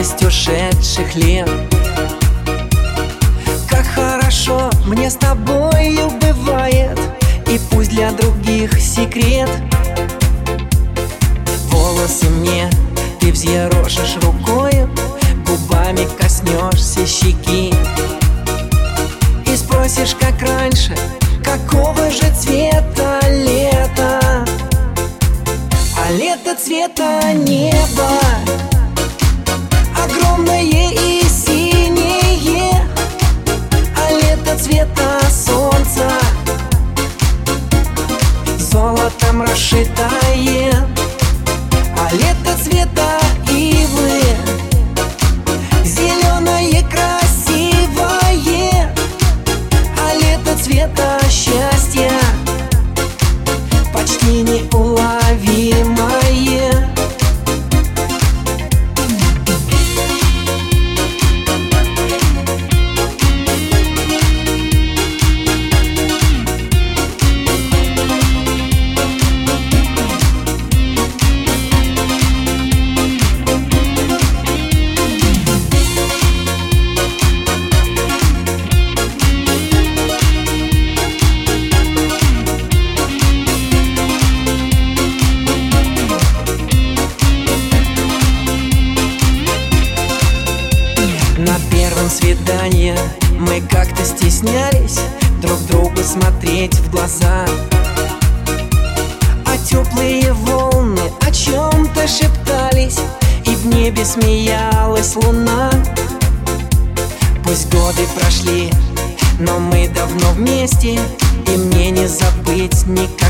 радость ушедших лет. Как хорошо мне с тобою бывает, и пусть для других секрет. Волосы мне ты взъерошишь рукою, губами коснешься щеки и спросишь, как раньше, какого же цвета лето. А лето цвета неба, огромное и синее. А лето цвета солнца, золотом расшитое. А лето цвета ивы, зеленое красивое. А лето цвета счастья, почти неуловимое. На первом свидании мы как-то стеснялись друг другу смотреть в глаза, а теплые волны о чем-то шептались, и в небе смеялась луна. Пусть годы прошли, но мы давно вместе, и мне не забыть никогда